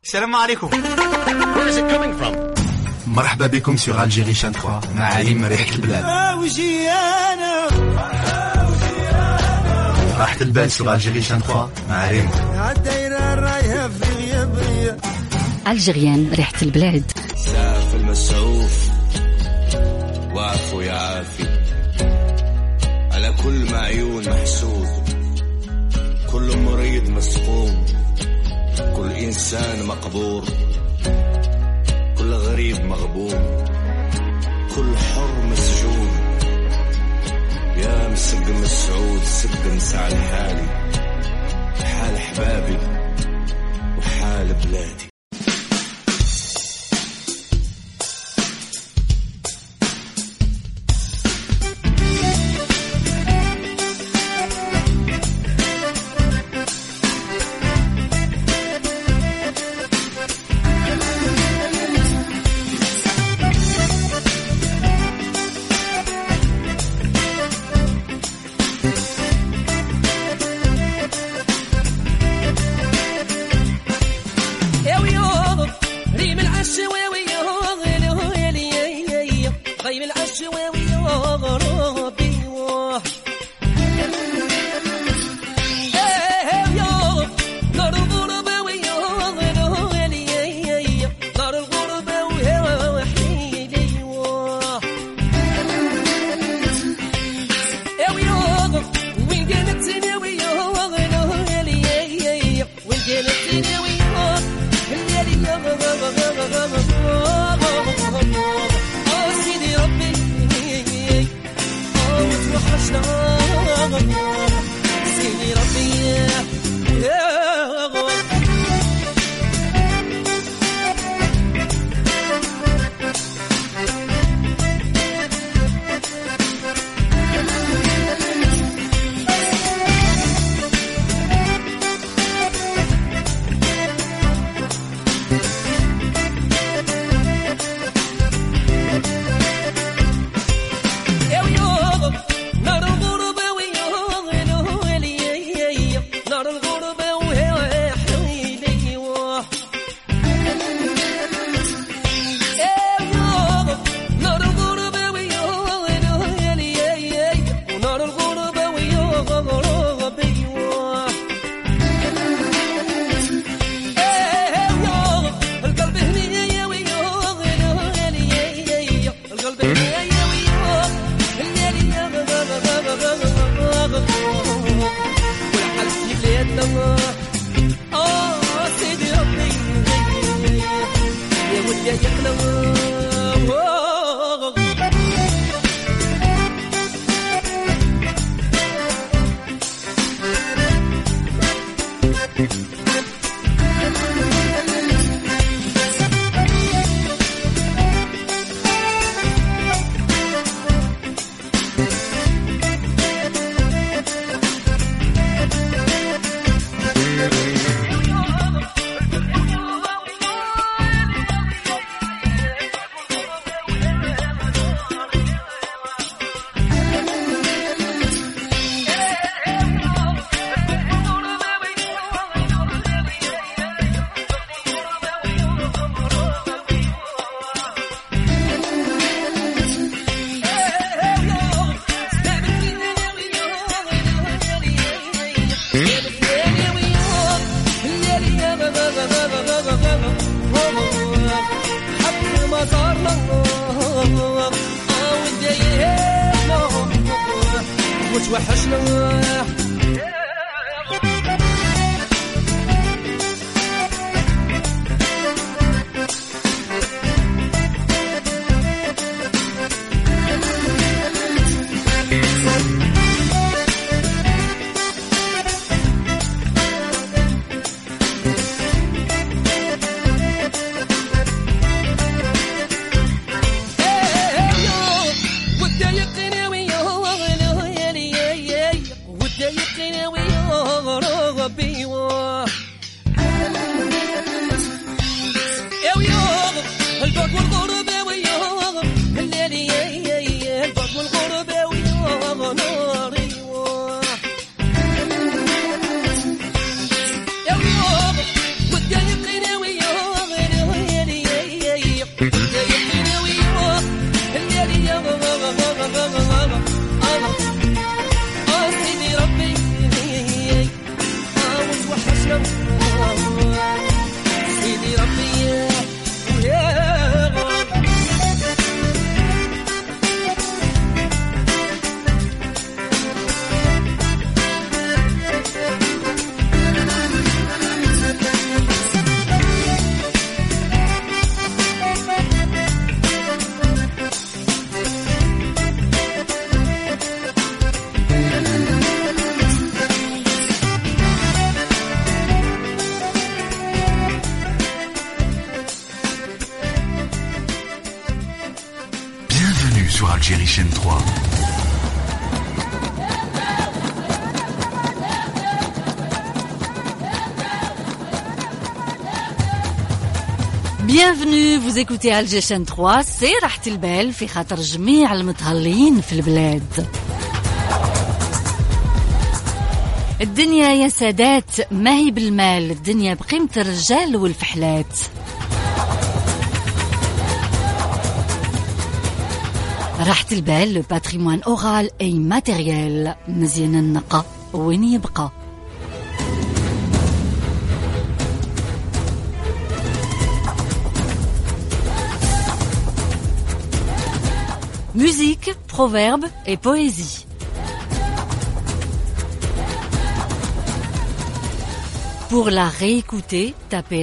السلام عليكم. مرحبا بكم سور الجيري شان 3 مع عليم ريحة البلاد. راحة البال سور الجيري شان 3 مع ريمو. الجيريان ريحة البلاد. ساف المسعوف وعفو يعافي على كل معيون محسود، كل مريض مسقوم، كل إنسان مقبور، كل غريب مغبون، كل حر مسجون. يا مسقم السعود سقم سعد حالي، حال أحبابي وحال بلادي. sur Algérie chaîne 3. Bienvenue, vous écoutez Alger chaîne 3, c'est راحة البال في خاطر جميع المتهلين في البلاد. الدنيا يا سادات ما هي بالمال، الدنيا بقيمة الرجال والفحلات. راحة البال le patrimoine oral et matériel، مزيان النقا وين يبقى. Musique, proverbes et poésie. Pour la réécouter, tapez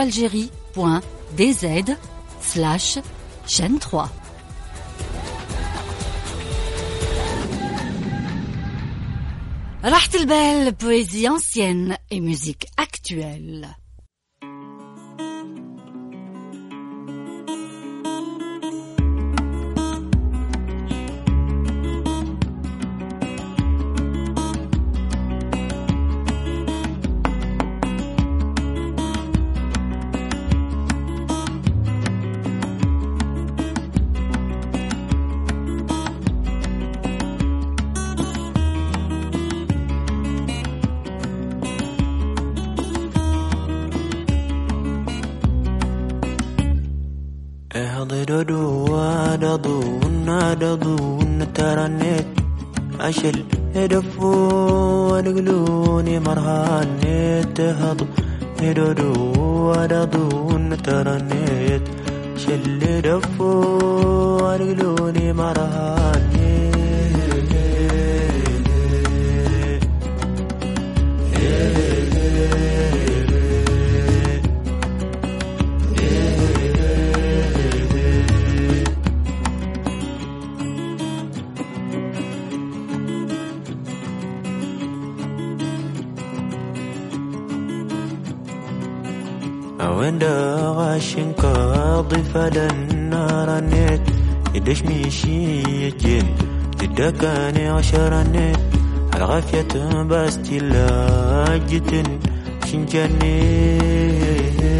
radioalgérie.dz/chaîne 3. راحة البال, poésie ancienne et musique actuelle. أضون ترنيت أشل هدفو ونقلوني مرهانيت هضو هدودو أضون ترنيت شل هدفو ونقلوني مرهانيت وين غاشن قاضي فلنا رنيت يدش ميشي يجين تدكاني عشرنيت على غافية باستي لاجتن شنجاني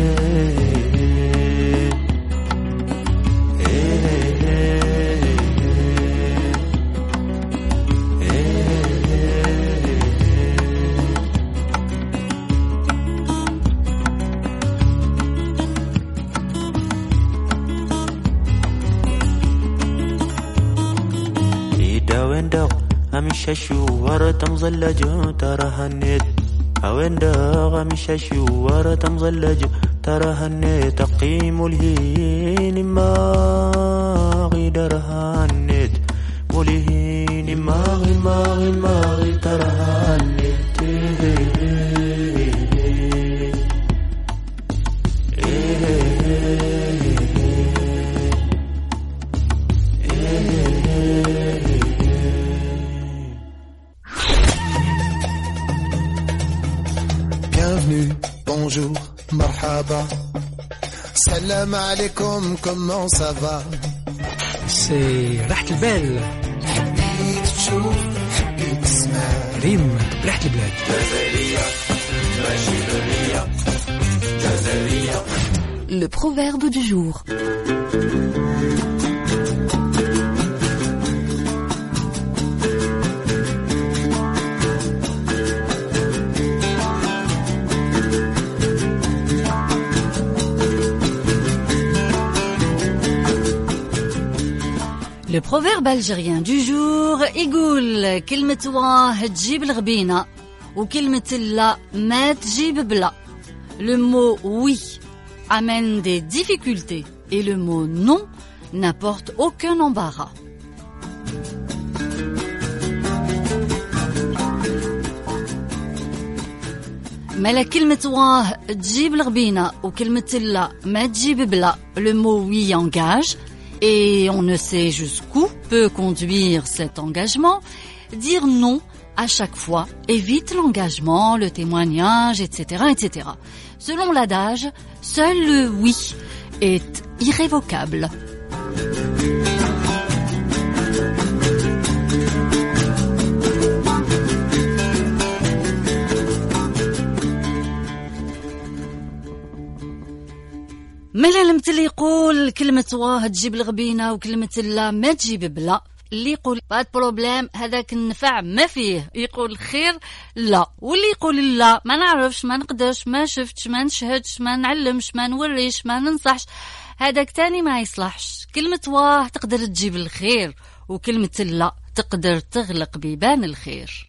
ششوار تمزلج ترهنيت وين داغ مش ششوار تمزلج ترهنيت تقيم الهين ما غيدرهنيت ولهين ما غي ترهنيت Bonjour, marhaba, salam alaikum, comment ça va? C'est راحة البال. حبيت تشوف, حبيت تسمع. ريم راحة البلاد. Le proverbe du jour. Le proverbe algérien du jour يقول كلمة واه تجيب الغبينة وكلمة لا ما تجيب بلا. Le mot oui amène des difficultés et le mot non n'apporte aucun embarras. مالا كلمة واه تجيب الغبينة وكلمة لا ما تجيب بلا. Le mot oui engage. Et on ne sait jusqu'où peut conduire cet engagement. Dire non à chaque fois évite l'engagement, le témoignage, etc., etc. Selon l'adage, seul le oui est irrévocable. مالا المثل يقول كلمة واه تجيب الغبينة وكلمة لا ما تجيب بلا. اللي يقول باد بروبليم هذاك النفع ما فيه، يقول الخير لا، واللي يقول لا ما نعرفش ما نقدرش ما شفتش ما نشهدش ما نعلمش ما نوريش ما ننصحش، هذاك تاني ما يصلحش. كلمة واه تقدر تجيب الخير، وكلمة لا تقدر تغلق بيبان الخير.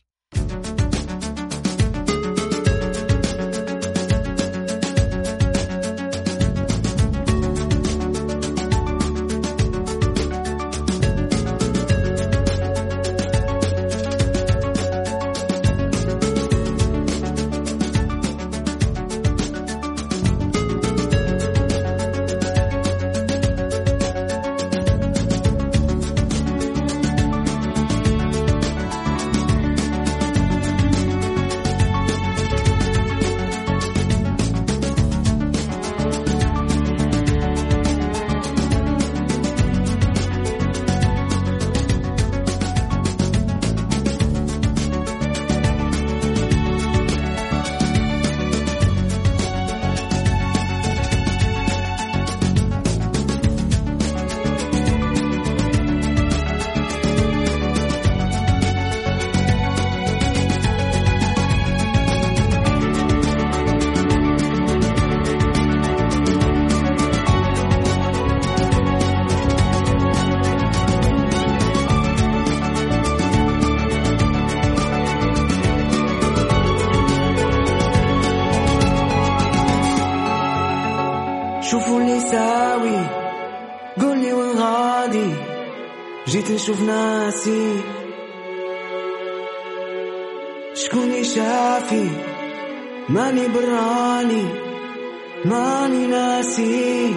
شوفوا اللي ساوي قولي وين غادي، جيت نشوف ناسي شكوني شافي، ماني براني ماني ناسي.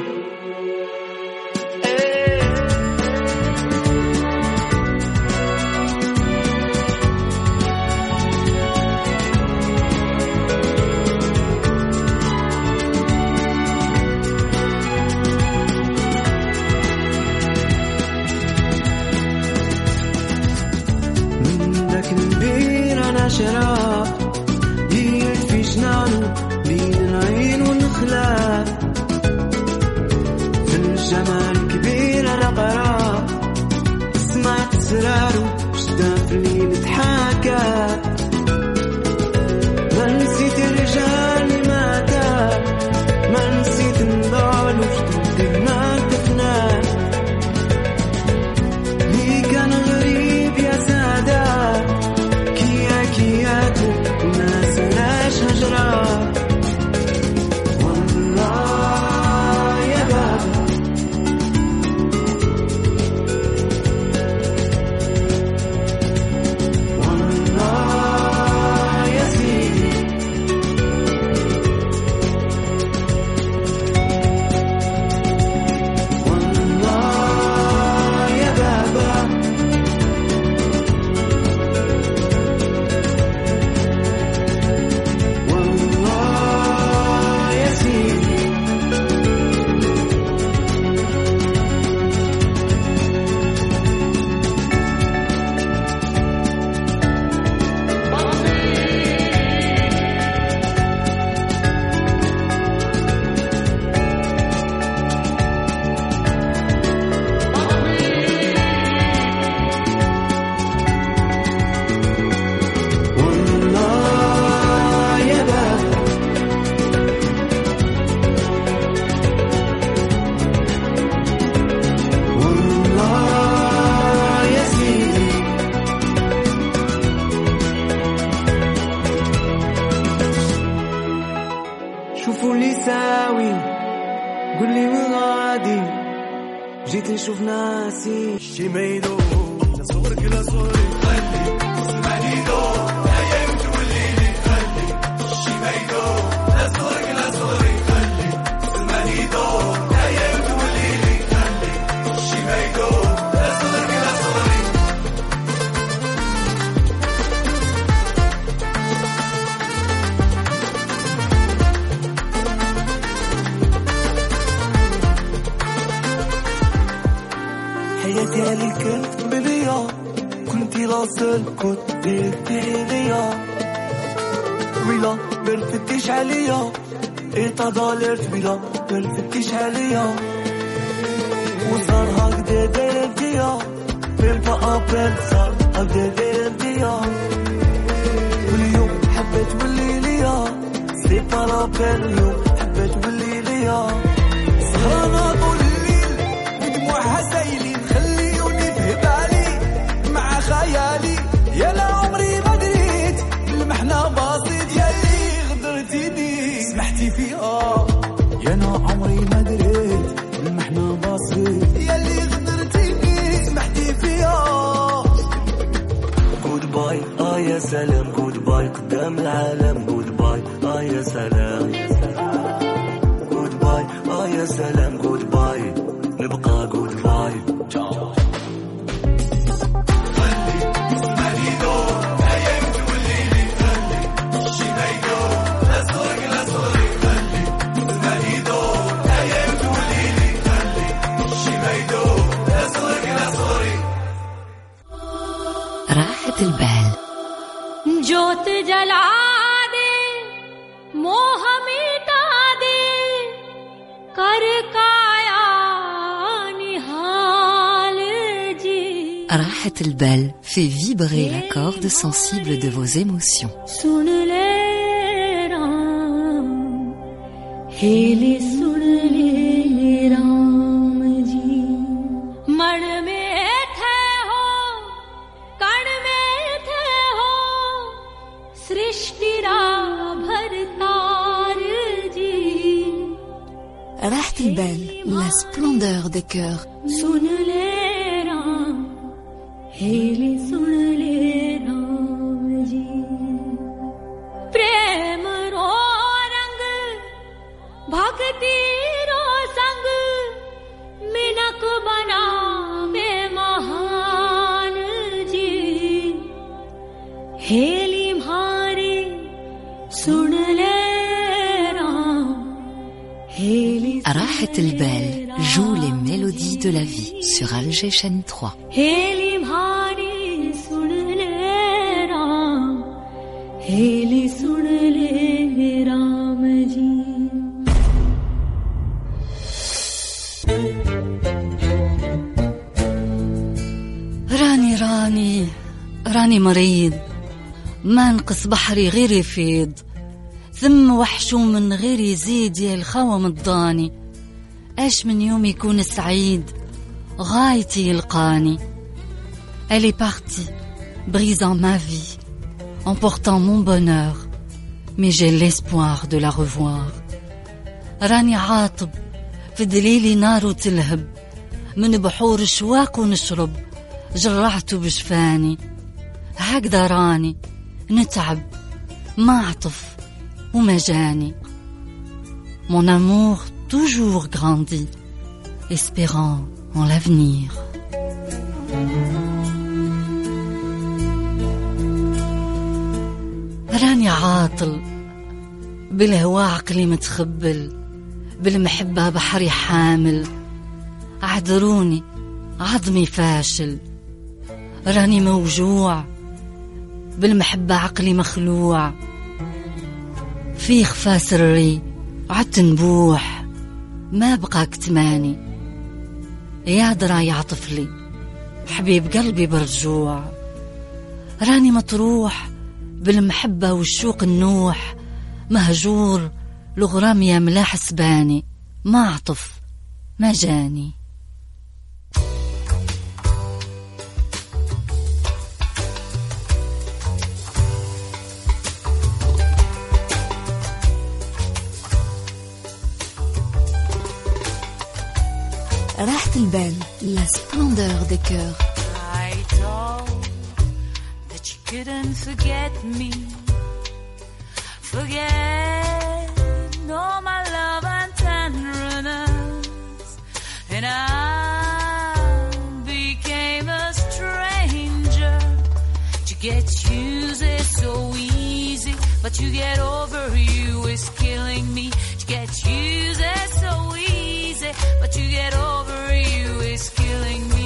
شراب يلد في جنانه بين العين والنخلة، في الجمال كبير على قرار، سمعت سراره شدا في الليل تحاكى، ما نسيت الرجال ما دار، ما نسيت نضال وجدود ما دفنا، لي كان غريب يا سادات الناس لاش هجرة. والله يا بابا والله يا سيدي، والله يا بابا جيت نشوف ناسي شي ميدو نصورك لصوري خلي تسمعني دور ايام تولي لي خلي شي ميدو نصورك لصوري خلي تسمعني دور ايام تولي لي خلي شي ميدو نصورك لصوري. حياتي عليك بليا كنتي لاصل كنت ديرتي ليا ويلا برفتيش عليا ضلرت بلا تفتش عليا وصار هكذا داير انتيا بين فأبل صار هكذا داير انتيا واليوم حبيت ولي ليا سي بارابل اليوم حبيت ولي ليا سهرانة طول الليل بدموعها سايلين خليوني في بالي مع خيالي يا لا عمري ما دريت المحنة بسيط ياللي غدرتيني سمحتي فيها يا نا عمري ما دريت المحنة بسيط ياللي غدرتيني سمحتي فيها جود باي يا سلام جود باي قدام العالم جود باي يا سلام جود باي يا سلام جود باي نبقى جود باي تشاو راحة البال जोत जला दे मोह मिटा दे कर काया निहाल जी راحة البال fait vibrer la corde sensible de vos émotions. सुन ले राम हेले सुन ले राम जी मन में थे हो कण में थे हो सृष्टि रा भरतार जी راحة البال, la splendeur des cœurs. सुन ले राम हेले सुन ले राम जी प्रेम रो रंग भक्ति रो संग मिनक बनावे महान जी हेली भारी सुन ले राम हेली راحة البال joue les mélodies de la vie sur Alger chaîne 3. हेली भारी सुन ले राम हेली सुन ले राम जी راني مريض ما نقص بحري غير يفيض ثم وحشو من غير يزيد يا الخوى مضاني اش من يوم يكون سعيد غايتي يلقاني. Elle est partie brisant ma vie emportant mon bonheur mais j'ai l'espoir de la revoir. راني عاطب في دليلي نار تلهب من بحور شواق ونشرب جرعته بجفاني هكذا راني نتعب ما عطف وما جاني. Mon amour toujours grandit espérant en l'avenir. راني عاطل بالهوا عقلي متخبل بالمحبة بحري حامل اعذروني عظمي فاشل. راني موجوع بالمحبة عقلي مخلوع في خفا سري عدت نبوح ما بقى كتماني يا درا يعطف لي حبيب قلبي برجوع. راني مطروح بالمحبة والشوق النوح مهجور الغرام يا ملاح سباني ما عطف ما جاني. راحة البال la splendeur des cœurs. I told that you couldn't forget me, forget all my love and tenderness, and I became a stranger. To get used is so easy, but to get over you is killing me. To get used is so easy, but to get over you is killing me.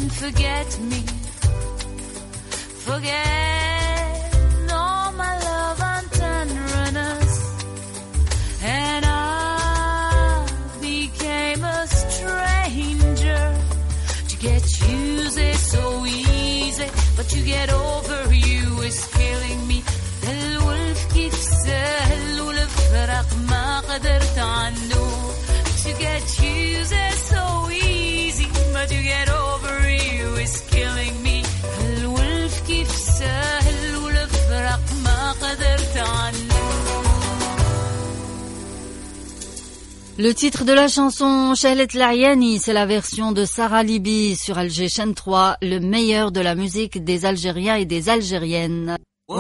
and forget me. Forget all my love and tenderness. And I became a stranger. To get used is so easy, but to get over you is killing me. الولف كيف سهل والفرق ما قدرت عنه. To get used is so easy, but to get over you is killing me. الولف كيف سهل والفرق ما قدرت عنه. Le titre de la chanson Chahlet Lahyani, c'est la version de Sarah Libi sur Alger Chaîne 3, le meilleur de la musique des Algériens et des Algériennes.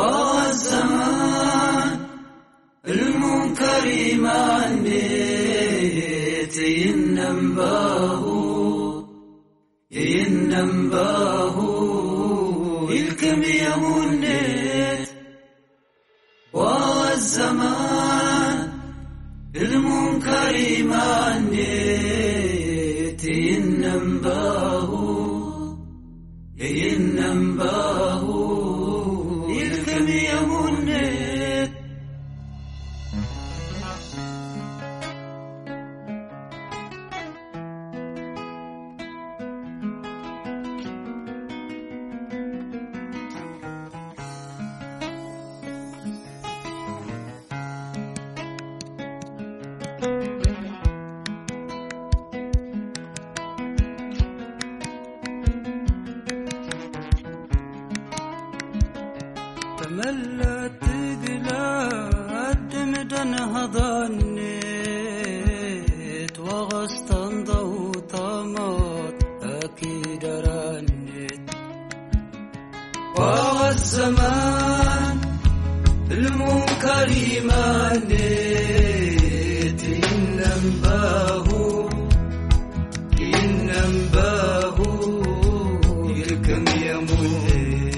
المنكر ما نيت ينباه ينباه يلكم يمنيت تملت قلاد مدنها ظنيت وغصتن ضوطمات أكيد رنيت والزمان المنكر ما نيت ينباه ينباه يلكم يمنيت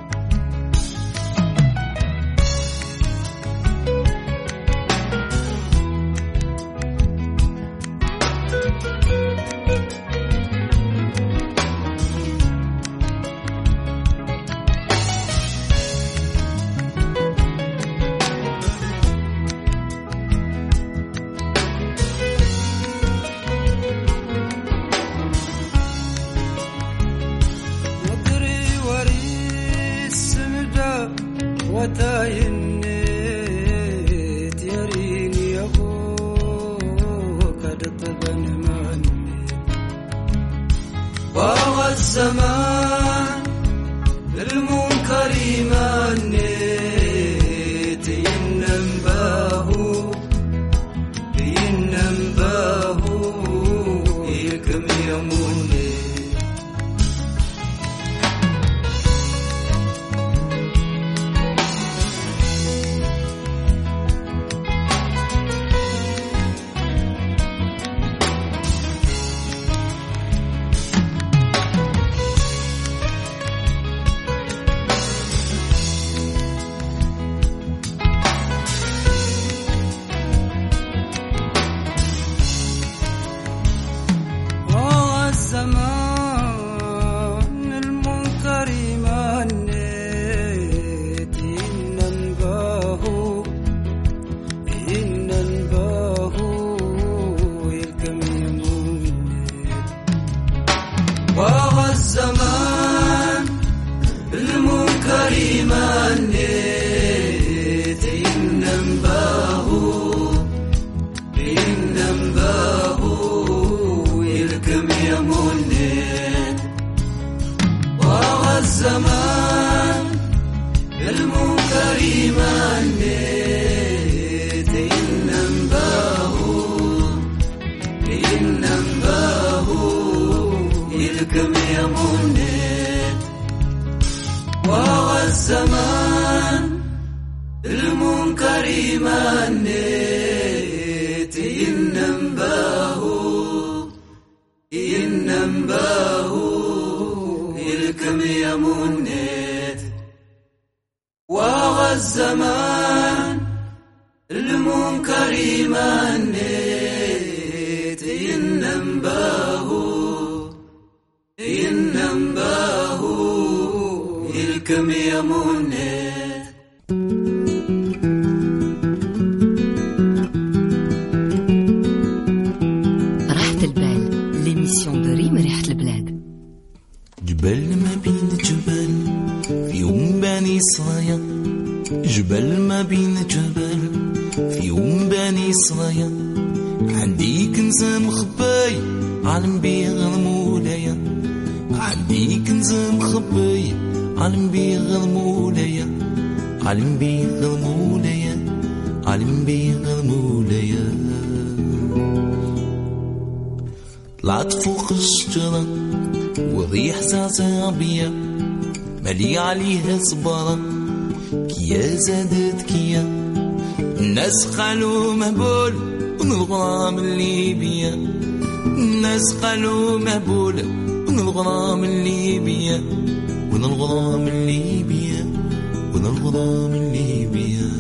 وتاينيت يريني أبوك دطبا منيت وهو الزمان المنكر منيت ينباه ينباه يلكم يمنيت الزمان المنكر منيت ينباه ينباه يلكم يمنيت وهو الزمان المنكر منيت ينباه ينباه يلكم يمنيت وهو الزمان المنكر منيت ينباه ينباه يلكم يمنيت وهو الزمان المنكر منيت ينباه ينباه يلكم يمنيت وهو الزمان المنكر منيت ينباه ينباه كم يا منى. راحة البال l'émission de ريم ريحة البلاد. جبل ما بين جبل في يوم بني صايا، جبل ما بين جبل في يوم بني صايا، عندي كنز مخبي عالم بيه المولايا، عندي كنز مخبي عالم بيه المولايا، عالم بيه المولايا، عالم بيه المولايا. طلعت فوق الشجرة والريح زعزع بيا، مالي عليها صبارة كيا زادت كيا، الناس قالوا مهبول من الغرام اللي بيا، الناس قالوا مهبول من الغرام اللي بيا، من الغرام اللي بيا، من الغرام اللي بيا.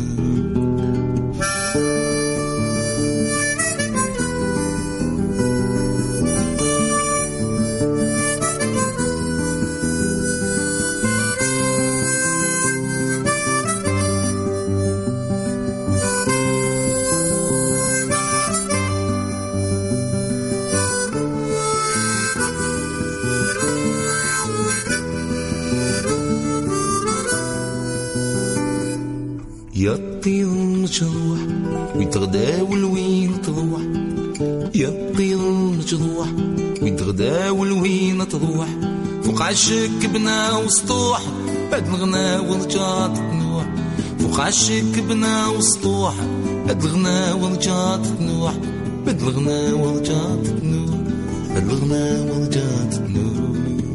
يا الطير المجروح ويتغداول وين تروح، يا الطير المجروح ويتغداول وين تروح، فوق عشك بنا وسطوح بعد الغنا ورجعت تنوح، فوق عشك بنا وسطوح بعد الغنا ورجعت تنوح، بعد الغنا ورجعت تنوح، بعد الغنا ورجعت تنوح.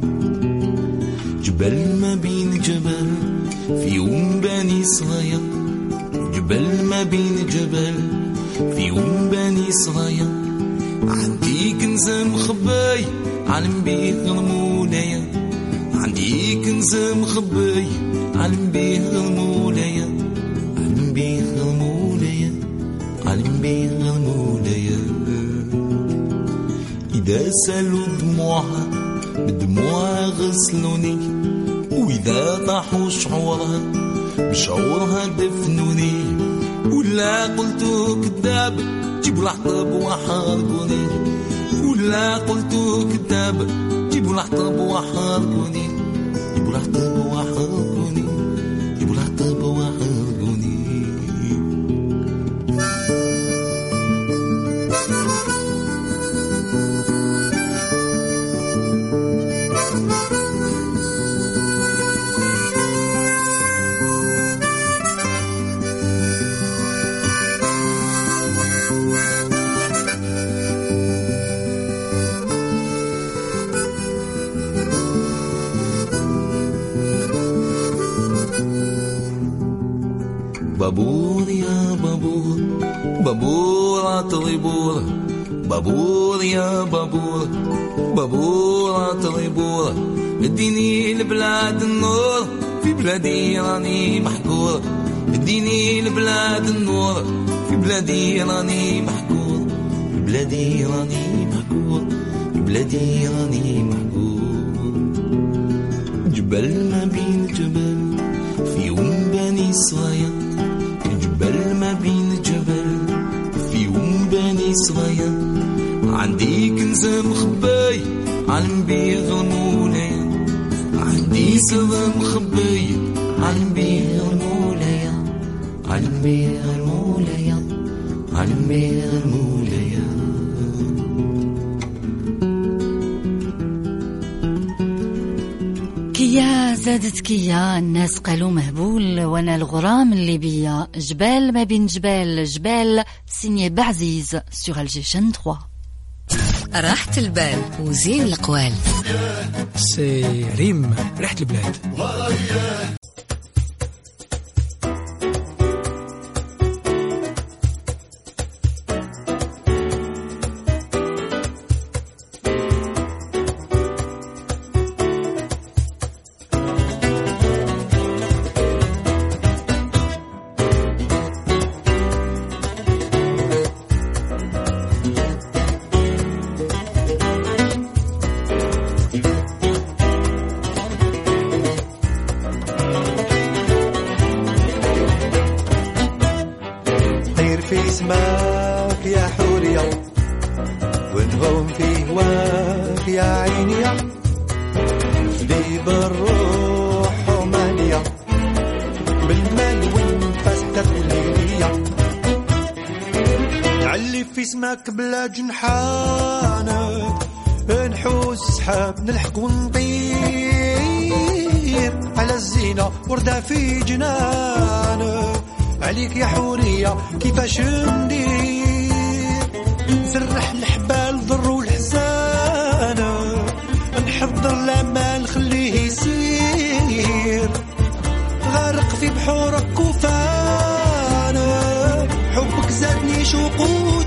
جبل ما بين جبل في يوم بني صغير، جبل ما بين جبل في يوم بني صغير، عندي كنز مخبي عالم بيه المولايا، عندي كنز مخبي عالم بيه المولايا، عالم بيه المولايا، عالم بيه المولايا. إذا سالوا دموعها بدموعها غسلوني، وإذا طاحوا شعورها بشعورها دفنوني، ولا قلتو كذاب جيبوا الحطب وحرقوني، ولا قلتو كذاب جيبوا الحطب وحرقوني، جيبوا الحطب وحرقوني، جيبوا الحطب وحرقوني. بابور يا بابور، بابور عطري بور، بابور يا بابور، بابور عطري بور، اديني لبلاد النور في بلادي راني محقور، اديني لبلاد النور في بلادي راني محقور، في بلادي راني محقور، في بلادي راني محقور. جبل ما بين جبل في يوم بني صغير، جبل ما بين جبل في يوم بني صغير، عندي كنز مخبي عالم بيه المولايا، عندي سر مخبي عالم بيه المولايا، عالم بيه المولايا، عالم بيه المولايا. كيا زادت كيا، الناس قالوا مهبول وانا الغرام اللي بيا، جبال ما بين جبال، جبال سيني بعزيز sur Alger 3. راحة البال وزين القوال. سي ريم ريحة البلاد. سماك يا حورية ونهم في هواك يا عيني نفدي بالروح ومالية بالمال والنفس تتوليلية نعلي في سماك بلا جنحانك نحوس سحاب نلحق ونطير على الزينة وردة في جنانك عليك يا حورية كيفاش ندير نسرح الحبال ضر والحزانة نحضر الأمال خليه يسير غارق في بحورك وفانا حبك زادني شوق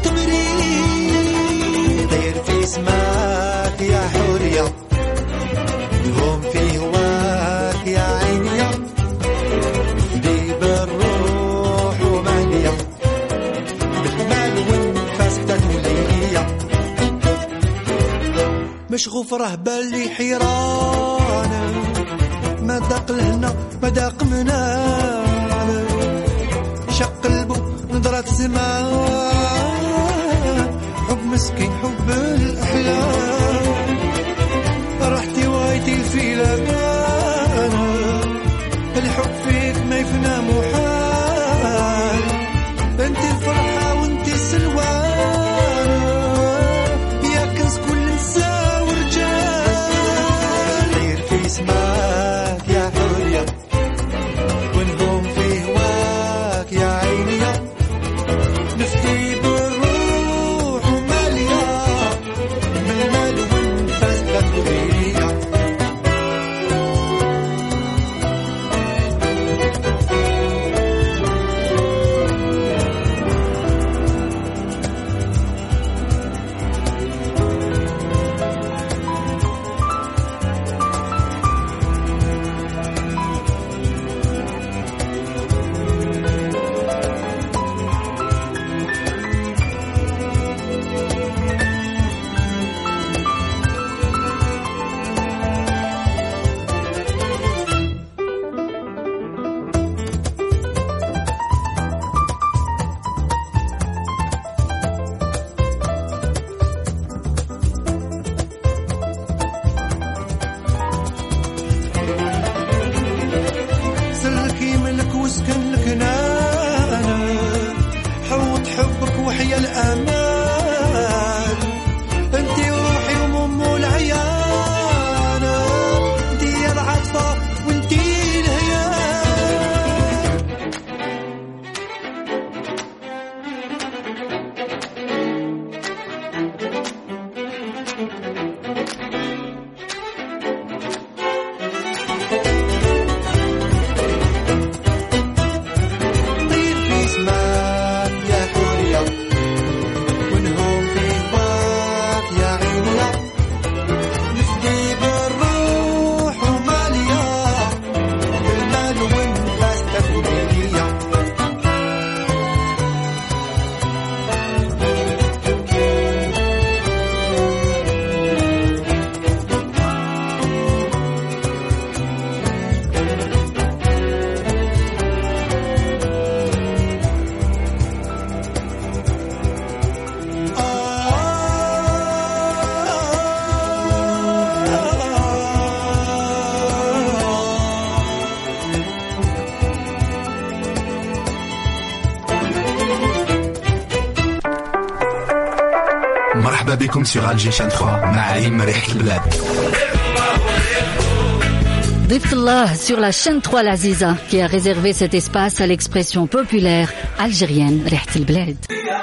وتمرير طير في سماك يا حورية هم في هواك يا عيني دي بالروح ومهنية بالمال والنفس تتولية مشغوف رهبة اللي حيرانا ما داق لهنا ما داق منانا شق قلبه نظرة زمان حب مسكين حب الأحلام رحتي وايتي في لبانا الحب فيك ما يفنى محال انت الفرحة وانت السلوان يا كنز كل نساء ورجال طير في سماك يا حورية ونهم في هواك يا عيني نفتي بالروح ومالية بالمال والنفس تتولية سلكي ملك وسكن لك نانا حوط حبك وحيا الأمان انتي روحي ومم العيانة انتي العطفة وانتي الهيان طير في سماك يا حورية ونهم في هواك يا عيني نفدي بالروح ومالية بالمال والنفس تتولية مرحبا بكم sur Alger 3 مع عليم ريحة البلاد. ضيف الله sur la chaîne 3 l'Aziza qui a réservé cet espace à l'expression populaire algérienne ريحة البلاد.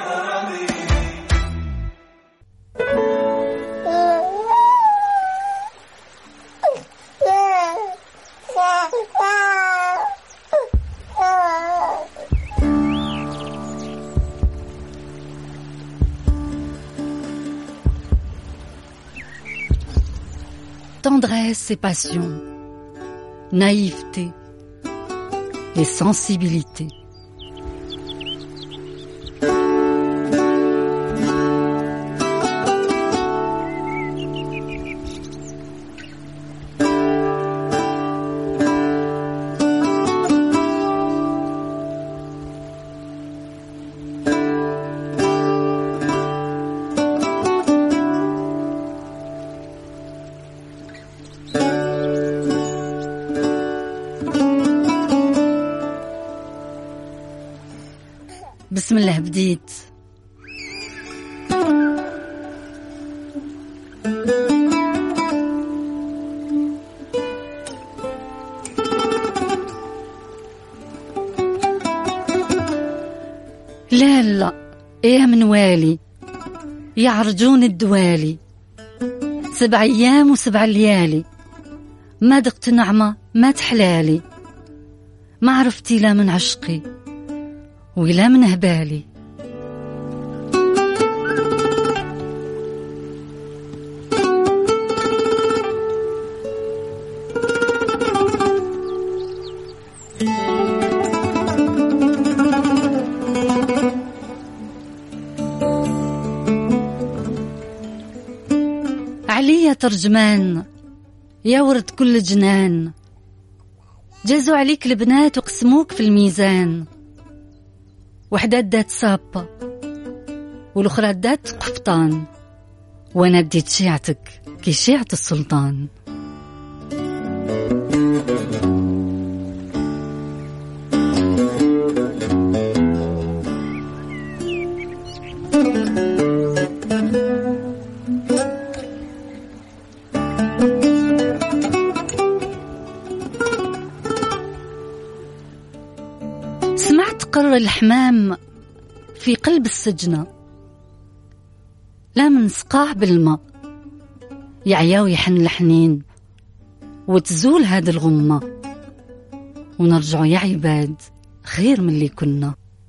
Tendresse et passion, naïveté et sensibilité. بسم الله بديت. لا ايه من والي يعرجون الدوالي 7 أيام و7 ليالي ما دقت نعمة ما تحلالي ما عرفتي لا من عشقي ولا من هبالي. عليا ترجمان يا ورد كل جنان جازوا عليك البنات وقسموك في الميزان. وحدة دات صابة والأخرى دات قفطان وانا بديت شيعتك كي شيعة السلطان. سمعت قر الحمام في قلب السجنة لا من سقاه بالماء يعيا ويحن الحنين وتزول هاد الغمة ونرجعوا يا عباد خير من اللي كنا.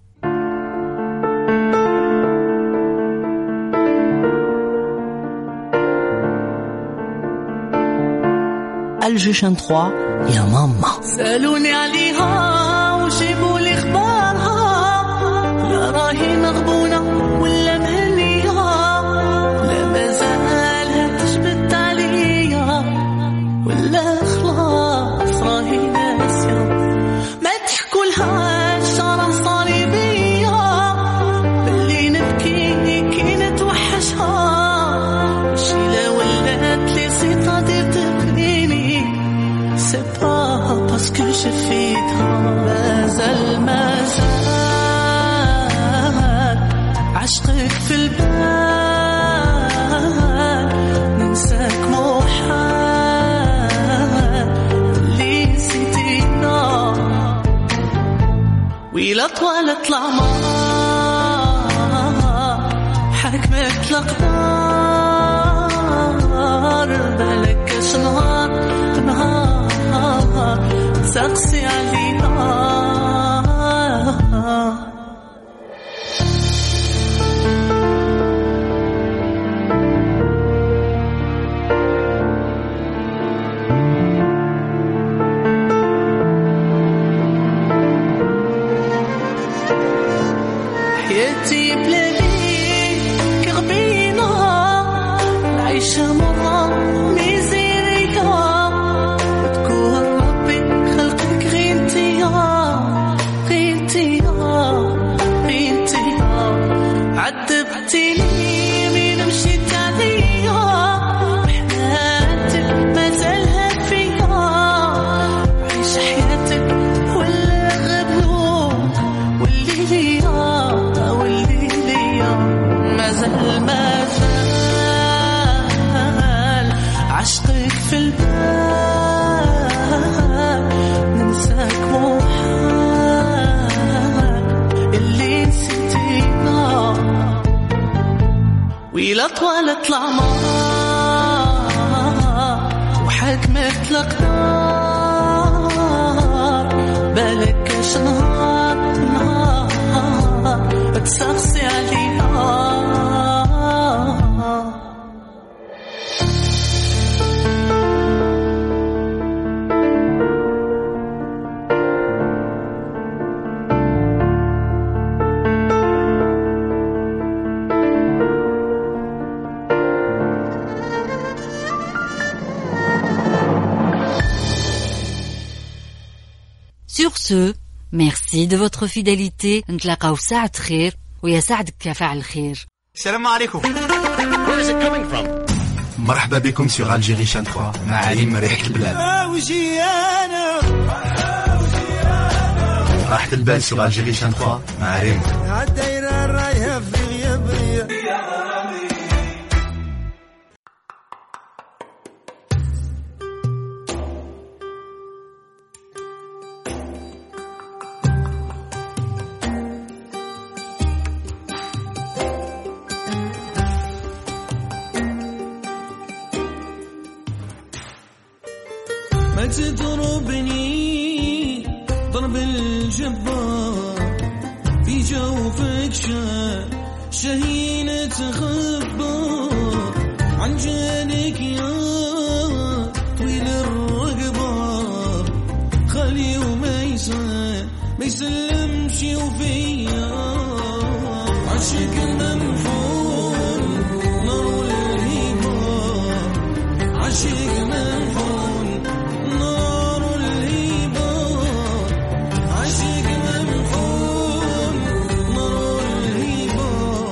الجيشان 3 يا ماما سألوني عليها وجيبوا لي اخبارها لا راهي مغبونة ولا مهنية لا مازالها تجبد عليا ولا خلاص راهي ناسية ما تحكولهاش راه صليبية باللي نبكي كي نتوحشها شيلة ولات لي سيطة دير تبنيني c'est pas parce que j'ai فيتها مازال عشقك في البال ننساك محال اللي نسيتينا ويلا طوالت العمار حكمت الأقدار بالكش نهار سقسي علينا. حياتي بلادي كغبينا العيشة مرة ميزيرية وتكون ربي خلقك غينتيا عذبتيني من مشيت عليا وحناتك مازالها فيا عيش حياتك ولا غبنوت واللي ليا مازال عشقك في البال ننساك محال اللي نسيتينا ويلا طوالت العمار وحكمت الأقدار بالكش نهار تسقسي علينا. Sur ce, merci de votre fidélité. نتلاقاو ساعة خير ويسعدك كفاعل الخير. السلام عليكم. Where is it coming from? مرحبا بكم sur الجيشان 3 مع عليم ريحة البلاد. وجي أنا راح راحة البال sur Algérie 3 مع ريم. عالدايرة رايحة في غيابي ما تضربني ضرب الجبار في جوفك شهينة تخبر عن جانك يا طويل الرقبة خالي وما يسلمش وفيا عشق منفون نار الهيبة عشق منفون نار الهيبة عشق منفون نار الهيبة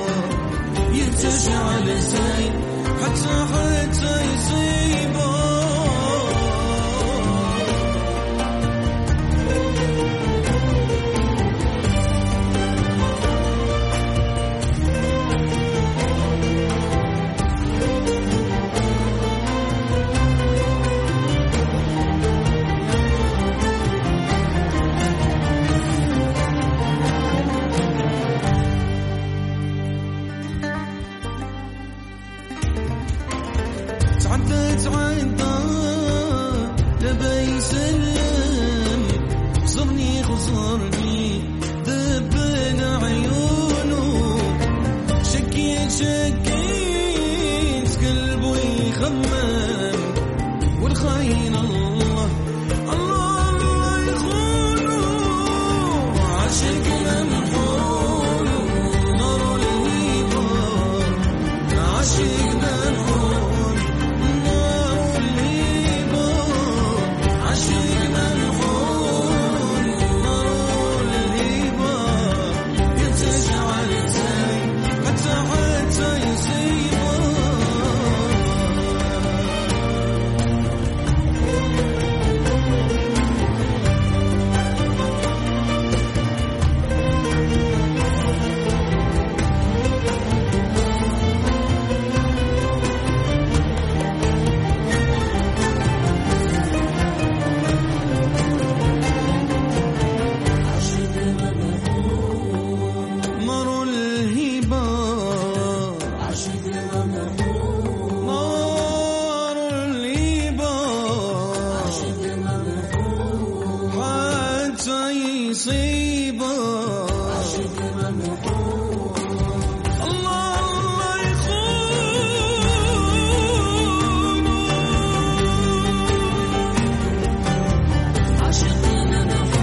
يرتجع لساي حتى يصيبه تعدت عيدا لبا يسلم صرني خسرني دبن عيونه شكيت قلبه يخمم والخاين الله يخونه عاشق منحون نار الهيبة عاشق منحون نار الهيبة عاشق منحون نار الهيبة يرتجع لساي حتى يصيبه نار الهيبة نار الهيبة حتى يصيبه الله يخونه عاشقنا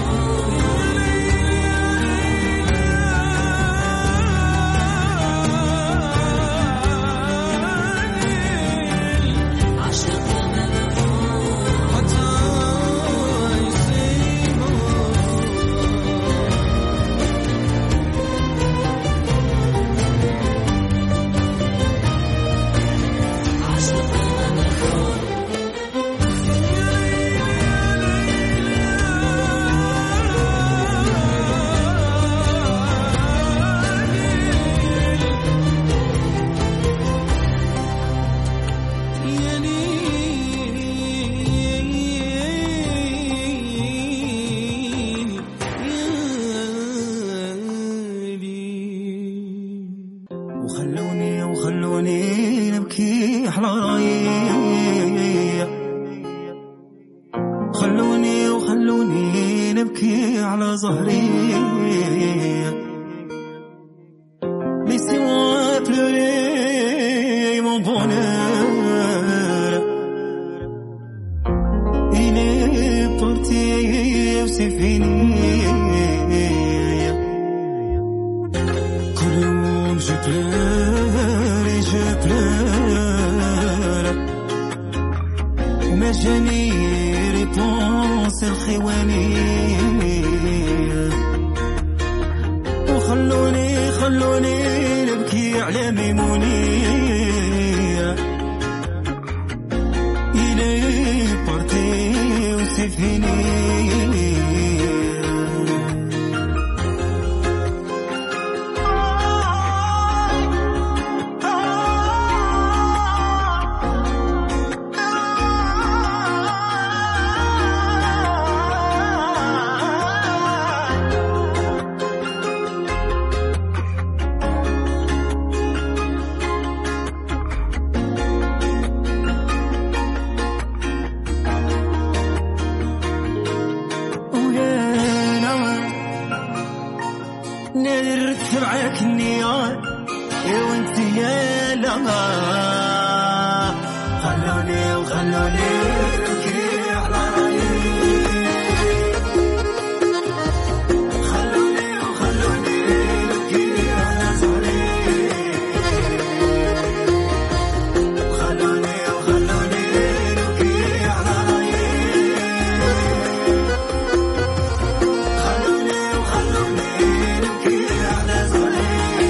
وخلوني نبكي على رايي خلوني نبكي على ظهري laissez-moi pleurer mon bonheur il est parti c'est fini كل يوم je pleure et je pleure وما جاني réponse الخواني وخلوني نبكي على ميموني il est parti c'est fini تبعك النيان وانت يا لما خلوني نبكي على رايي خلوني نبكي على زهري خلوني نبكي على رايي خلوني نبكي على زهري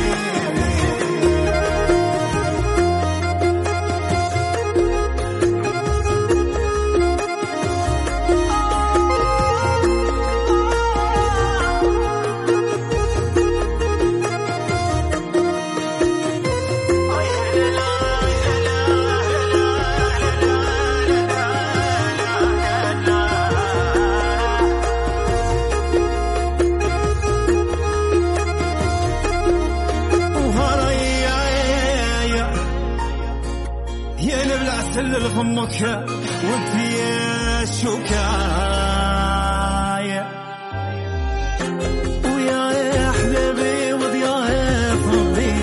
فمك وانت يا شوكاية ويا احبابي وضياف ربي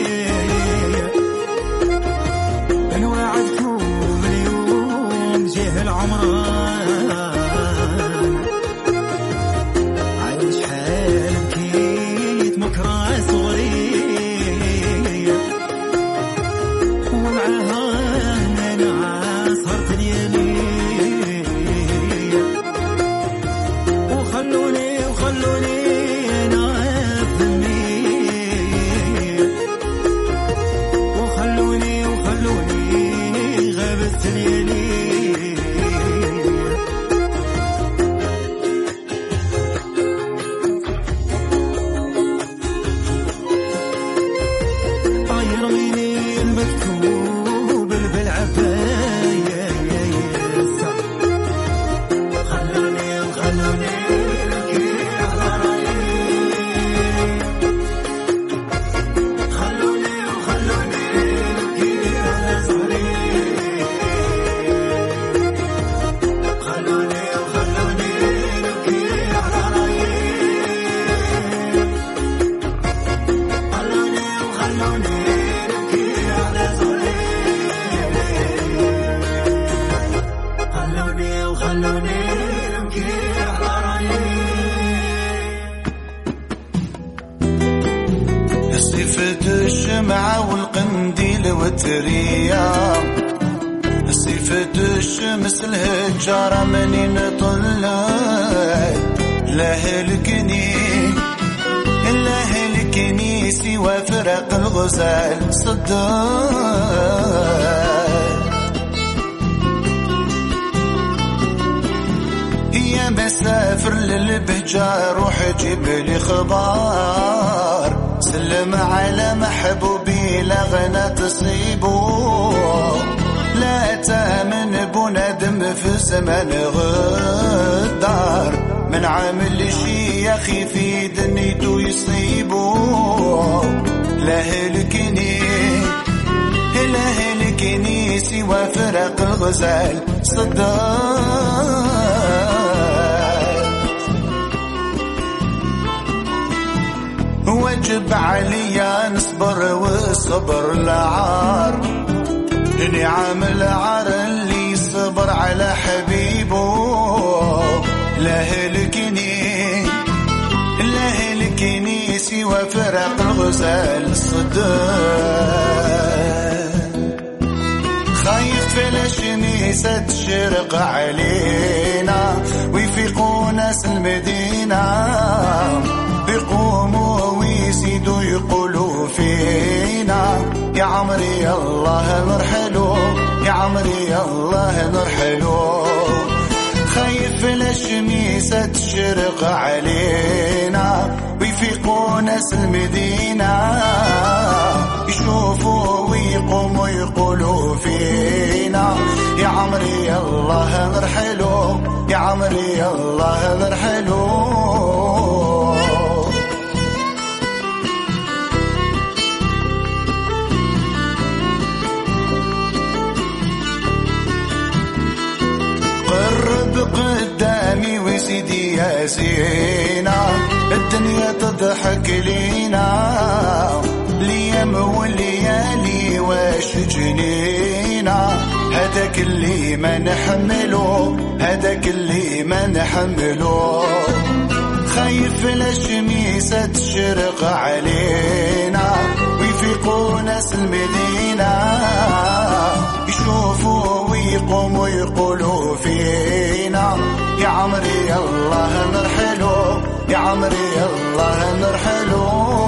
انا وعدكم اليوم جه العمران عايش حال بكيت مكره صغري ومعها صفة الشمس الهجارة منين طلعت لهلكني سوى فرق الغزال صدق يا مسافر للبهجة روح جيب لي خبر سلم على محبوبي لا غنى تصيبه لا تامن بندم في زمن غدار من عامل شي يا اخي في دنيته يصيبه لهلكني سوى فرق الغزال صدق وجب عليا نصبر والصبر لعار نعم العار اللي صبر على حبيبه لهلكني سوى فرق الغزال صدق خايف الشميسة تشرق علينا ويفيقوا ناس المدينة يقوموا ويزيدوا يقولوا فينا يا عمري الله نرحلو يا عمري الله نرحلو خايف الشميسة تشرق علينا ويفيقوا ناس المدينة يشوفوا ويقوموا يقولوا فينا يا عمري الله نرحلو يا عمري الله نرحلو قدامي وسيدي يا زينة الدنيا تضحك لينا والليالي واش جنينا، هذاك اللي ما نحمله، هذاك اللي ما نحمله. خايف الشميسة تشرق علينا ويفيقوا ناس المدينة، يشوفوا ويقوموا يقولوا فينا يا عمري الله نرحلو، يا عمري الله نرحلو.